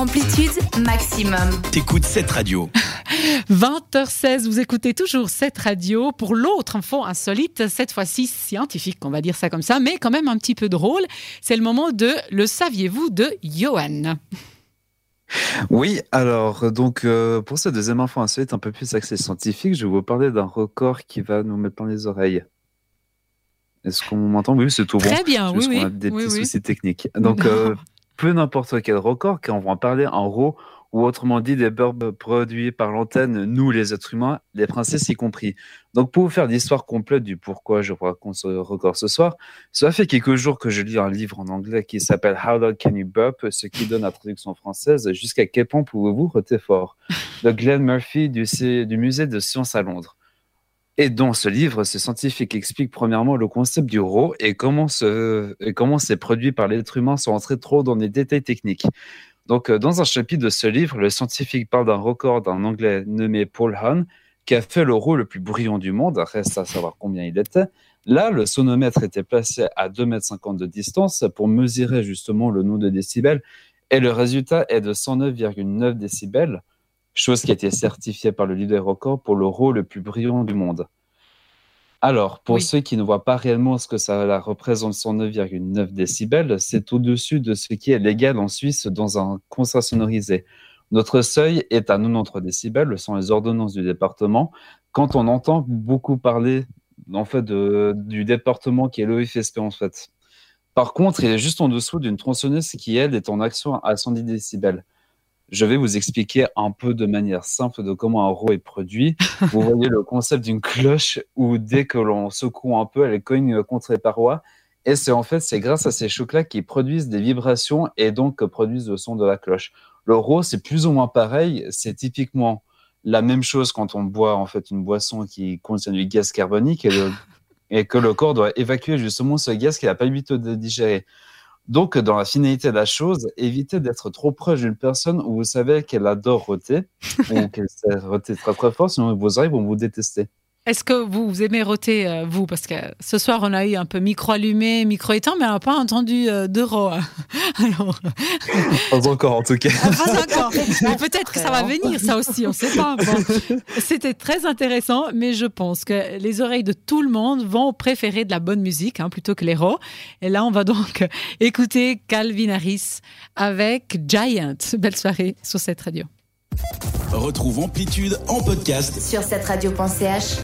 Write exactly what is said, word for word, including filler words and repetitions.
Amplitude maximum. T'écoutes cette radio. vingt heures seize, vous écoutez toujours cette radio pour l'autre info insolite, cette fois-ci scientifique, on va dire ça comme ça, mais quand même un petit peu drôle. C'est le moment de Le saviez-vous de Johan. Oui, alors donc euh, pour cette deuxième info insolite un peu plus axée scientifique, je vais vous parler d'un record qui va nous mettre dans les oreilles. Est-ce qu'on m'entend ? Oui, c'est tout bon. Très bien, oui, oui. On a oui. des oui, petits oui. soucis techniques. Donc, euh, peu n'importe quel record, car on va en parler en raw, ou autrement dit des verbes produits par l'antenne, nous les êtres humains, les princesses y compris. Donc, pour vous faire l'histoire complète du pourquoi je vous raconte ce record ce soir, cela fait quelques jours que je lis un livre en anglais qui s'appelle How Loud Can You Burp, ce qui donne la traduction française Jusqu'à quel point pouvez-vous rôter fort, de Glenn Murphy du, du musée de sciences à Londres. Et dans ce livre, ce scientifique explique premièrement le concept du raw et comment, ce, et comment ces produits par l'être humain sont entrés trop dans les détails techniques. Donc, dans un chapitre de ce livre, le scientifique parle d'un record d'un Anglais nommé Paul Hahn qui a fait le raw le plus bruyant du monde. Reste à savoir combien il était. Là, le sonomètre était placé à deux mètres cinquante de distance pour mesurer justement le nombre de décibels et le résultat est de cent neuf virgule neuf décibels. Chose qui a été certifiée par le livre des records pour le raw le plus brillant du monde. Alors, pour oui. ceux qui ne voient pas réellement ce que ça représente cent neuf virgule neuf décibels, c'est au-dessus de ce qui est légal en Suisse dans un concert sonorisé. Notre seuil est à quatre-vingt-treize décibels, ce sont les ordonnances du département. Quand on entend beaucoup parler en fait, de, du département qui est l'O F S P en fait. Par contre, il est juste en dessous d'une tronçonneuse qui, elle, est en action à cent dix décibels. Je vais vous expliquer un peu de manière simple de comment un raw est produit. Vous voyez le concept d'une cloche où dès que l'on secoue un peu, elle cogne contre les parois. Et c'est en fait, c'est grâce à ces chocs-là qui produisent des vibrations et donc produisent le son de la cloche. Le raw, c'est plus ou moins pareil. C'est typiquement la même chose quand on boit en fait une boisson qui contient du gaz carbonique et, le, et que le corps doit évacuer justement ce gaz qu'il n'a pas l'habitude de digérer. Donc, dans la finalité de la chose, évitez d'être trop proche d'une personne où vous savez qu'elle adore rôter ou qu'elle sait rôter très très fort, sinon vos oreilles vont vous détester. Est-ce que vous, vous aimez rôter, euh, vous ? Parce que ce soir, on a eu un peu micro allumé, micro éteint, mais on n'a pas entendu euh, de raw. Alors... Pas encore, en tout cas. Ah, pas encore. Mais peut-être que ça va venir, ça aussi, on ne sait pas. Bon. C'était très intéressant, mais je pense que les oreilles de tout le monde vont préférer de la bonne musique hein, plutôt que les raw. Et là, on va donc écouter Calvin Harris avec Giant. Belle soirée sur cette radio. Retrouve Amplitude en podcast sur cette radio point c h.